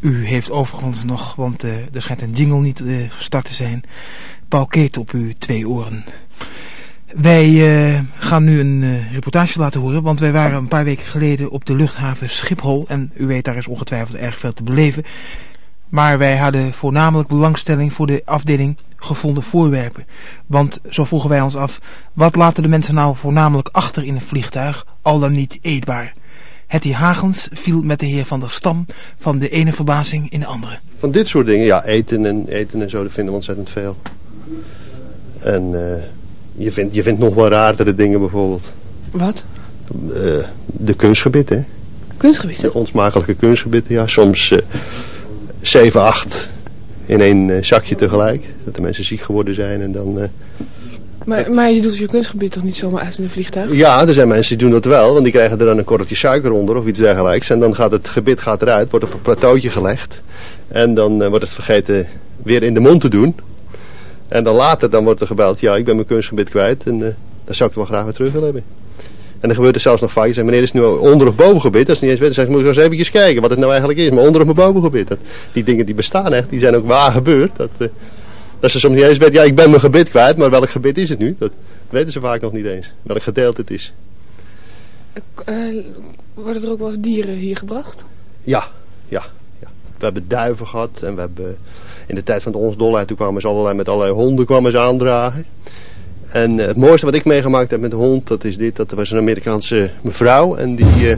U heeft overigens nog, want er schijnt een jingle niet gestart te zijn, Paul Keet op uw 2 oren. Wij gaan nu een reportage laten horen, want wij waren een paar weken geleden op de luchthaven Schiphol. En u weet, daar is ongetwijfeld erg veel te beleven. Maar wij hadden voornamelijk belangstelling voor de afdeling gevonden voorwerpen. Want zo vroegen wij ons af, wat laten de mensen nou voornamelijk achter in een vliegtuig, al dan niet eetbaar? Hetty Hagens viel met de heer Van der Stam van de ene verbazing in de andere. Van dit soort dingen, ja, eten en zo, dat vinden we ontzettend veel. En je vindt nog wel raardere dingen bijvoorbeeld. Wat? De kunstgebitten. Kunstgebitten? De onsmakelijke kunstgebitten, ja. Soms 7, 8 in 1 zakje tegelijk. Dat de mensen ziek geworden zijn en dan... Maar je doet je kunstgebied toch niet zomaar uit in een vliegtuig? Ja, er zijn mensen die doen dat wel, want die krijgen er dan een korreltje suiker onder of iets dergelijks. En dan gaat het gebit eruit, wordt op een plateautje gelegd. En dan wordt het vergeten weer in de mond te doen. En dan later wordt er gebeld, ja, ik ben mijn kunstgebit kwijt en dat zou ik wel graag weer terug willen hebben. En dan gebeurt er zelfs nog vaak, je zegt, meneer, is het nu onder- of bovengebit? Dat is niet eens weten, dan zeg ik, moet ik eens eventjes kijken wat het nou eigenlijk is, maar onder- of bovengebit. Die dingen die bestaan echt, die zijn ook waar gebeurd. Dat ze soms niet eens weten, ja, ik ben mijn gebit kwijt, maar welk gebit is het nu? Dat weten ze vaak nog niet eens, welk gedeelte het is. Worden er ook wel eens dieren hier gebracht? Ja. We hebben duiven gehad en we hebben in de tijd van de Onsdolheid, toen kwamen ze met allerlei honden kwamen ze aandragen. En het mooiste wat ik meegemaakt heb met de hond, dat is dit, dat was een Amerikaanse mevrouw en die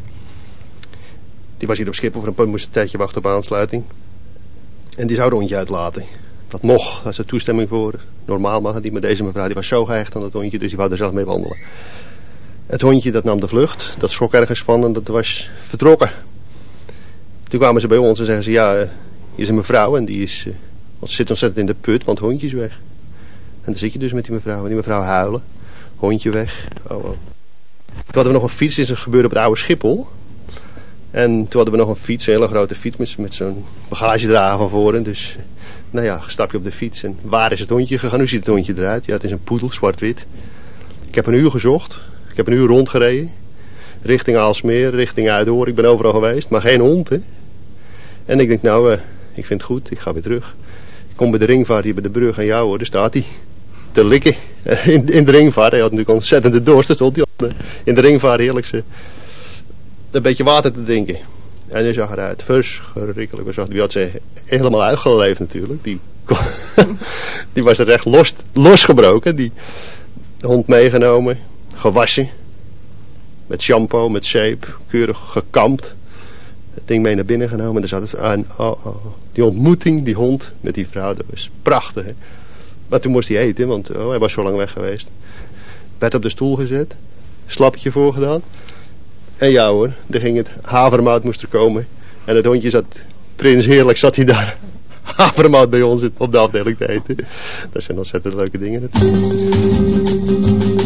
was hier op Schiphol, moest een tijdje wachten op aansluiting. En die zou het hondje uitlaten. Dat mocht, daar is er toestemming voor. Normaal mag het niet, maar deze mevrouw die was zo gehecht aan het hondje, dus die wou er zelf mee wandelen. Het hondje dat nam de vlucht, dat schrok ergens van en dat was vertrokken. Toen kwamen ze bij ons en zeggen ze, ja, hier is een mevrouw en die zit ontzettend in de put, want het hondje is weg. En dan zit je dus met die mevrouw en die mevrouw huilen, hondje weg. Oh. Toen hadden we nog een fiets, dit is gebeurd op het oude Schiphol. En toen hadden we nog een fiets, een hele grote fiets met zo'n bagagedrager van voren, dus... Nou ja, stap je op de fiets en waar is het hondje gegaan? Hoe ziet het hondje eruit? Ja, het is een poedel, zwart-wit. Ik heb een uur gezocht. Ik heb een uur rondgereden. Richting Aalsmeer, richting Uithoorn. Ik ben overal geweest, maar geen hond, hè. En ik denk, nou, ik vind het goed. Ik ga weer terug. Ik kom bij de ringvaart hier bij de brug en ja hoor, daar staat hij. Te likken. In de ringvaart. Hij had natuurlijk ontzettende dorst. Dus stond hij in de ringvaart heerlijk een beetje water te drinken. En hij zag eruit. Verschrikkelijk. Die had ze helemaal uitgeleefd natuurlijk. Die was er echt losgebroken. Die hond meegenomen. Gewassen. Met shampoo, met zeep. Keurig gekamd. Het ding mee naar binnen genomen. En daar zat het aan. Die ontmoeting, die hond met die vrouw. Dat was prachtig. Hè? Maar toen moest hij eten. Want hij was zo lang weg geweest. Werd op de stoel gezet. Slapje voorgedaan. En ja hoor, er ging het havermout moest er komen. En het hondje zat, prins heerlijk zat hij daar havermout bij ons op de afdeling te eten. Dat zijn ontzettend leuke dingen.